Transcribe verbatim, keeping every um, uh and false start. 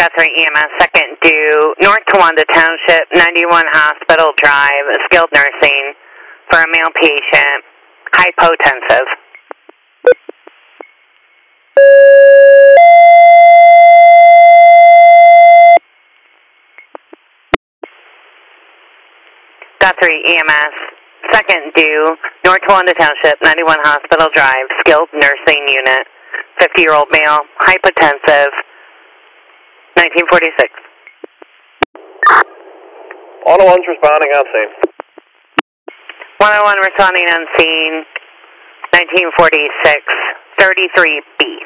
Got three E M S, second due, North Towanda Township, ninety-one Hospital Drive, skilled nursing for a male patient, hypotensive. Got three E M S, second due, North Towanda Township, ninety-one Hospital Drive, skilled nursing unit, fifty-year-old male, hypotensive, nineteen forty-six. one oh one's responding on scene. one oh one responding on scene, nineteen forty-six, thirty-three B.